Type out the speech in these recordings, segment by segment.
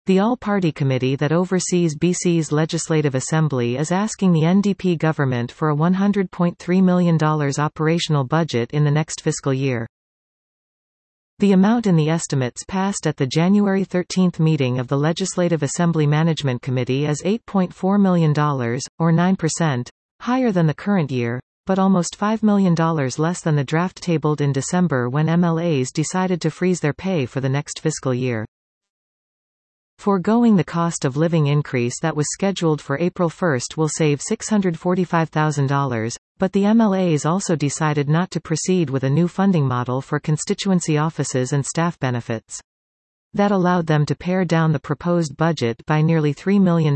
The All-Party Committee that oversees BC's Legislative Assembly is asking the NDP government for a $100.3 million operational budget in the next fiscal year. The amount in the estimates passed at the January 13 meeting of the Legislative Assembly Management Committee is $8.4 million, or 9%, higher than the current year, but almost $5 million less than the draft tabled in December when MLAs decided to freeze their pay for the next fiscal year. Foregoing the cost of living increase that was scheduled for April 1 will save $645,000, but the MLAs also decided not to proceed with a new funding model for constituency offices and staff benefits. That allowed them to pare down the proposed budget by nearly $3 million.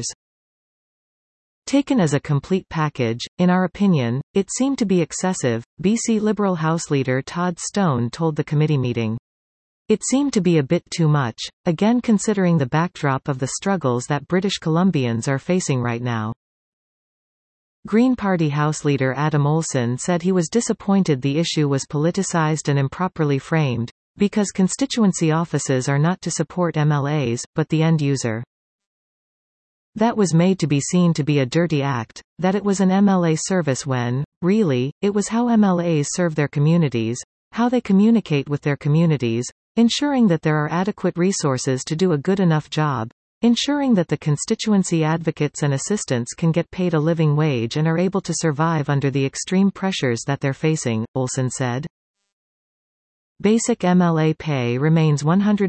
Taken as a complete package, in our opinion, it seemed to be excessive, BC Liberal House Leader Todd Stone told the committee meeting. It seemed to be a bit too much, again considering the backdrop of the struggles that British Columbians are facing right now. Green Party House Leader Adam Olsen said he was disappointed the issue was politicized and improperly framed, because constituency offices are not to support MLAs, but the end user. That was made to be seen to be a dirty act, that it was an MLA service when, really, it was how MLAs serve their communities, how they communicate with their communities, ensuring that there are adequate resources to do a good enough job, ensuring that the constituency advocates and assistants can get paid a living wage and are able to survive under the extreme pressures that they're facing, Olsen said. Basic MLA pay remains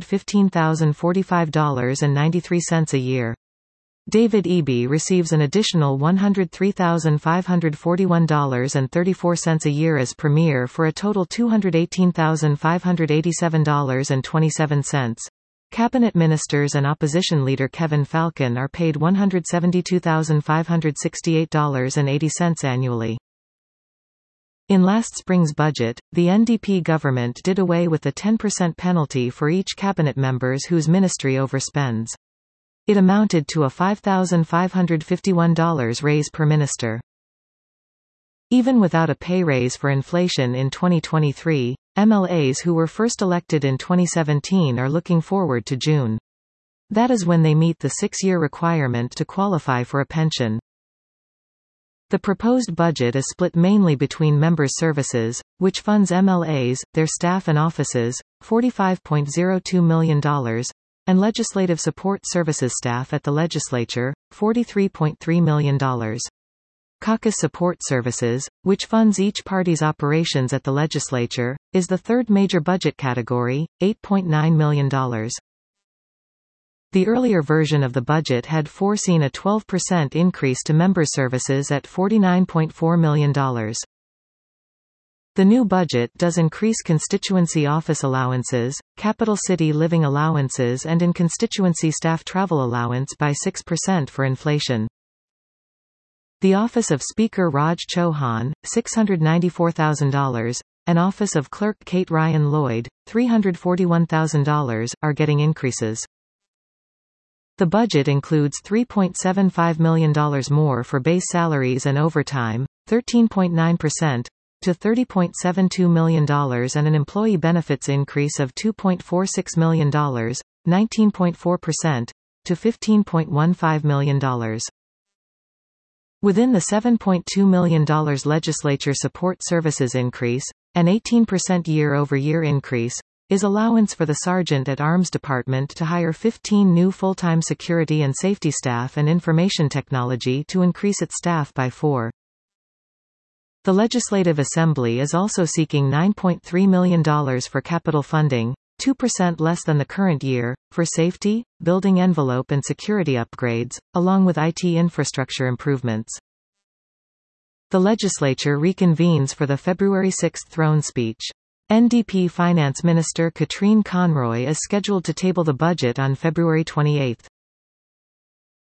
$115,045.93 a year. David Eby receives an additional $103,541.34 a year as Premier for a total $218,587.27. Cabinet ministers and opposition leader Kevin Falcon are paid $172,568.80 annually. In last spring's budget, the NDP government did away with the 10% penalty for each cabinet members whose ministry overspends. It amounted to a $5,551 raise per minister. Even without a pay raise for inflation in 2023, MLAs who were first elected in 2017 are looking forward to June. That is when they meet the 6-year requirement to qualify for a pension. The proposed budget is split mainly between members' services, which funds MLAs, their staff and offices, $45.02 million, and legislative support services staff at the legislature, $43.3 million. Caucus support services, which funds each party's operations at the legislature, is the third major budget category, $8.9 million. The earlier version of the budget had foreseen a 12% increase to member services at $49.4 million. The new budget does increase constituency office allowances, capital city living allowances and in-constituency staff travel allowance by 6% for inflation. The Office of Speaker Raj Chauhan, $694,000, and Office of Clerk Kate Ryan Lloyd, $341,000, are getting increases. The budget includes $3.75 million more for base salaries and overtime, 13.9%, to $30.72 million and an employee benefits increase of $2.46 million, 19.4%, to $15.15 million. Within the $7.2 million legislature support services increase, an 18% year-over-year increase, is allowance for the Sergeant at Arms Department to hire 15 new full-time security and safety staff and information technology to increase its staff by 4. The Legislative Assembly is also seeking $9.3 million for capital funding, 2% less than the current year, for safety, building envelope and security upgrades, along with IT infrastructure improvements. The legislature reconvenes for the February 6 throne speech. NDP Finance Minister Katrine Conroy is scheduled to table the budget on February 28.